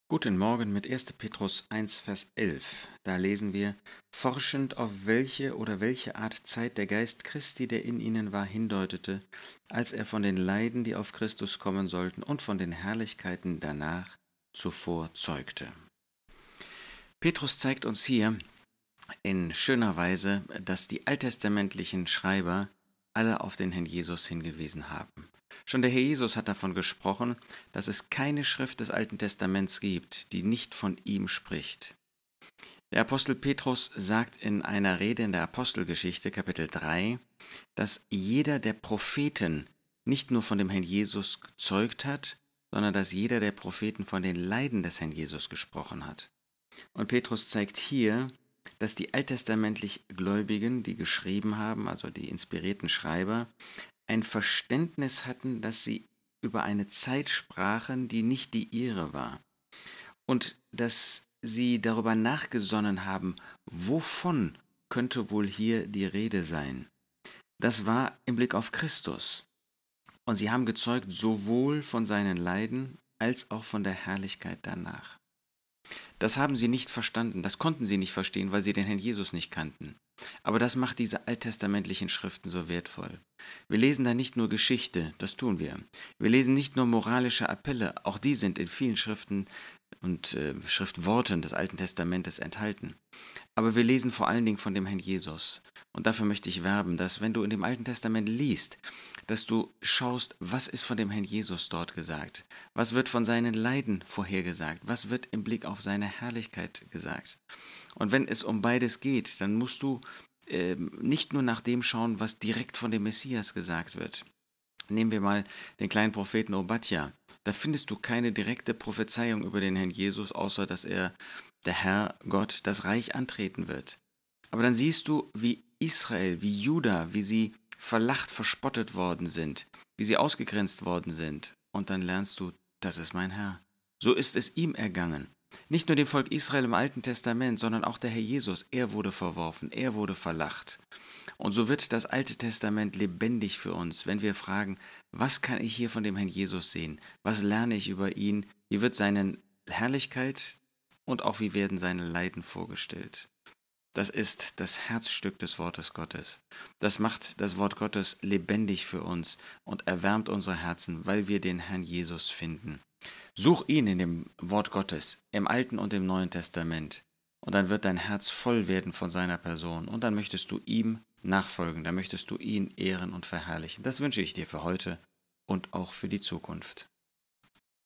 Guten Morgen mit 1. Petrus 1, Vers 11. Da lesen wir: Forschend auf welche Art Zeit der Geist Christi, der in ihnen war, hindeutete, als er von den Leiden, die auf Christus kommen sollten, und von den Herrlichkeiten danach zuvor zeugte. Petrus zeigt uns hier in schöner Weise, dass die alttestamentlichen Schreiber alle auf den Herrn Jesus hingewiesen haben. Schon der Herr Jesus hat davon gesprochen, dass es keine Schrift des Alten Testaments gibt, die nicht von ihm spricht. Der Apostel Petrus sagt in einer Rede in der Apostelgeschichte, Kapitel 3, dass jeder der Propheten nicht nur von dem Herrn Jesus gezeugt hat, sondern dass jeder der Propheten von den Leiden des Herrn Jesus gesprochen hat. Und Petrus zeigt hier, dass die alttestamentlich Gläubigen, die geschrieben haben, also die inspirierten Schreiber, ein Verständnis hatten, dass sie über eine Zeit sprachen, die nicht die ihre war. Und dass sie darüber nachgesonnen haben, wovon könnte wohl hier die Rede sein. Das war im Blick auf Christus. Und sie haben gezeugt sowohl von seinen Leiden als auch von der Herrlichkeit danach. Das haben sie nicht verstanden, das konnten sie nicht verstehen, weil sie den Herrn Jesus nicht kannten. Aber das macht diese alttestamentlichen Schriften so wertvoll. Wir lesen da nicht nur Geschichte, das tun wir. Wir lesen nicht nur moralische Appelle, auch die sind in vielen Schriften und Schriftworten des Alten Testamentes enthalten. Aber wir lesen vor allen Dingen von dem Herrn Jesus. Und dafür möchte ich werben, dass wenn du in dem Alten Testament liest, dass du schaust, was ist von dem Herrn Jesus dort gesagt? Was wird von seinen Leiden vorhergesagt? Was wird im Blick auf seine Herrlichkeit gesagt? Und wenn es um beides geht, dann musst du nicht nur nach dem schauen, was direkt von dem Messias gesagt wird. Nehmen wir mal den kleinen Propheten Obadja. Da findest du keine direkte Prophezeiung über den Herrn Jesus, außer dass er, der Herr Gott, das Reich antreten wird. Aber dann siehst du, wie Israel, wie Juda, wie sie verlacht, verspottet worden sind, wie sie ausgegrenzt worden sind. Und dann lernst du, das ist mein Herr. So ist es ihm ergangen. Nicht nur dem Volk Israel im Alten Testament, sondern auch der Herr Jesus. Er wurde verworfen, er wurde verlacht. Und so wird das Alte Testament lebendig für uns, wenn wir fragen, was kann ich hier von dem Herrn Jesus sehen? Was lerne ich über ihn? Wie wird seine Herrlichkeit und auch wie werden seine Leiden vorgestellt? Das ist das Herzstück des Wortes Gottes. Das macht das Wort Gottes lebendig für uns und erwärmt unsere Herzen, weil wir den Herrn Jesus finden. Such ihn in dem Wort Gottes, im Alten und im Neuen Testament. Und dann wird dein Herz voll werden von seiner Person. Und dann möchtest du ihm nachfolgen, dann möchtest du ihn ehren und verherrlichen. Das wünsche ich dir für heute und auch für die Zukunft.